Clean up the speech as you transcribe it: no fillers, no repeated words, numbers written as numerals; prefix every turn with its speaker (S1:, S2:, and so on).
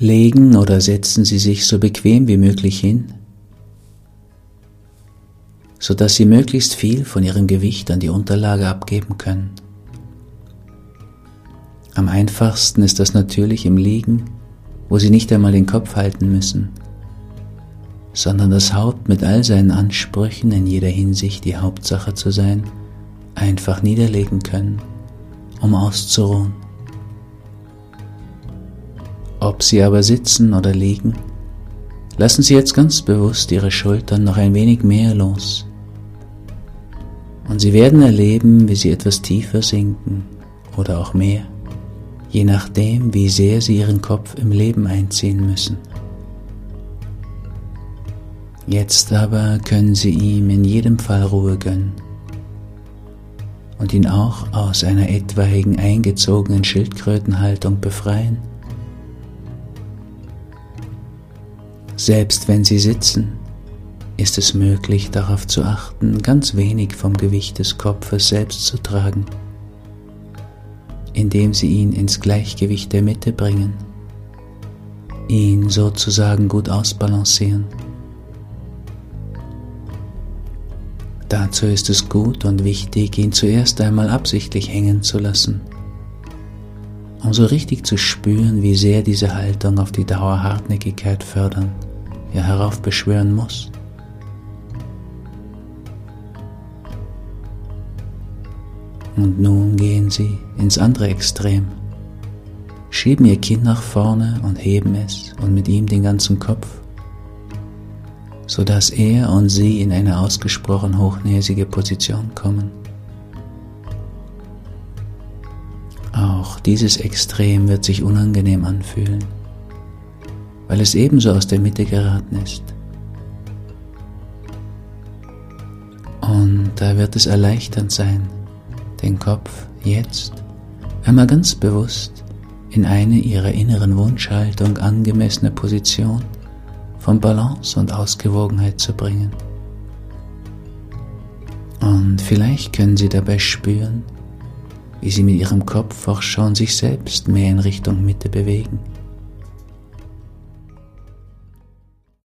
S1: Legen oder setzen Sie sich so bequem wie möglich hin, sodass Sie möglichst viel von Ihrem Gewicht an die Unterlage abgeben können. Am einfachsten ist das natürlich im Liegen, wo Sie nicht einmal den Kopf halten müssen, sondern das Haupt mit all seinen Ansprüchen in jeder Hinsicht die Hauptsache zu sein, einfach niederlegen können, um auszuruhen. Ob Sie aber sitzen oder liegen, lassen Sie jetzt ganz bewusst Ihre Schultern noch ein wenig mehr los. Und Sie werden erleben, wie Sie etwas tiefer sinken oder auch mehr, je nachdem, wie sehr Sie Ihren Kopf im Leben einziehen müssen. Jetzt aber können Sie ihm in jedem Fall Ruhe gönnen und ihn auch aus einer etwaigen eingezogenen Schildkrötenhaltung befreien. Selbst wenn Sie sitzen, ist es möglich, darauf zu achten, ganz wenig vom Gewicht des Kopfes selbst zu tragen, indem Sie ihn ins Gleichgewicht der Mitte bringen, ihn sozusagen gut ausbalancieren. Dazu ist es gut und wichtig, ihn zuerst einmal absichtlich hängen zu lassen, um so richtig zu spüren, wie sehr diese Haltung auf die Dauer Hartnäckigkeit fördern, ja heraufbeschwören muss. Und nun gehen Sie ins andere Extrem, schieben Ihr Kinn nach vorne und heben es und mit ihm den ganzen Kopf, sodass er und Sie in eine ausgesprochen hochnäsige Position kommen. Auch dieses Extrem wird sich unangenehm anfühlen, weil es ebenso aus der Mitte geraten ist. Und da wird es erleichternd sein, den Kopf jetzt einmal ganz bewusst in eine Ihrer inneren Wunschhaltung angemessene Position von Balance und Ausgewogenheit zu bringen. Und vielleicht können Sie dabei spüren, wie Sie mit Ihrem Kopf auch schon sich selbst mehr in Richtung Mitte bewegen.